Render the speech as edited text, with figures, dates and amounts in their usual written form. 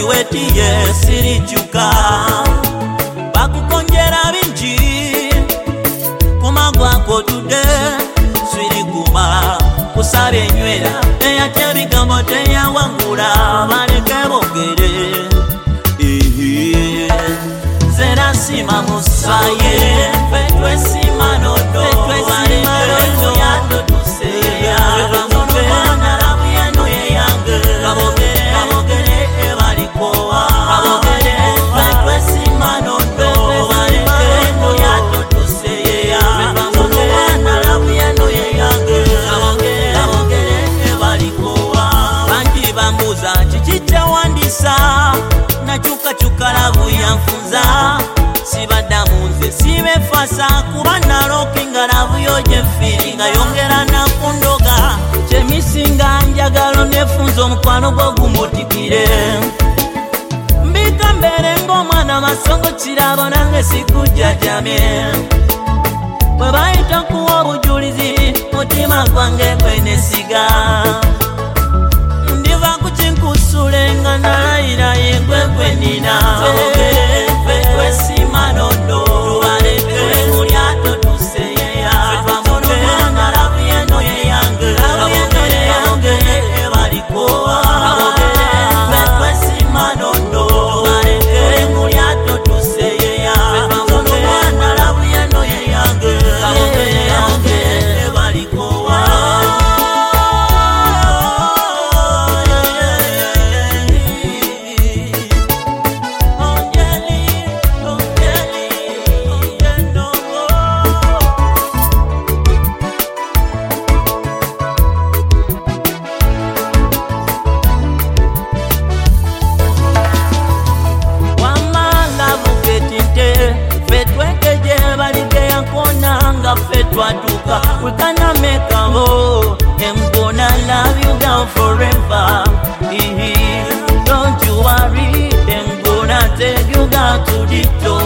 wetiye sirijuka bakukonjera bingi kumagwako tude siriguma kusaba enywera eyatya bigambo teyawangula baleke bogere zera sima musaye fetwe sima nodo yato tuseya bamwana rabuyano yeyange kabogere ebalikowa fetwe sima nodo yato tuseya bamwana rabuyano yeyange kabogere ebalikowa bangi bambuza chichitawandisa nachukachuka lavu yanfunza sibadamunze sibefasa kuba narokinga lavu yojefiri yongera nakundoga chemisinga njagalo nefunza omukwano gwogumutikire mbika mbere ng'omwana masongo kirabo nange sikujajamye bwe bayita kuwa obujulizi mutima gwange gwenesiga ndiva kuchinkusulenga nalayira yengwegwe nina fetwe sima nodo tubaleke mulyato tuseyeya bamwana rabuyeno yeyange ebalikowa fetwe sima nodo tubaleke mulyato tuseyeya bamwana rabuyeno yeyange ebalikowa we cannot make a hole. I'm gonna love you down forever. Don't you worry, I'm gonna take you down to the top.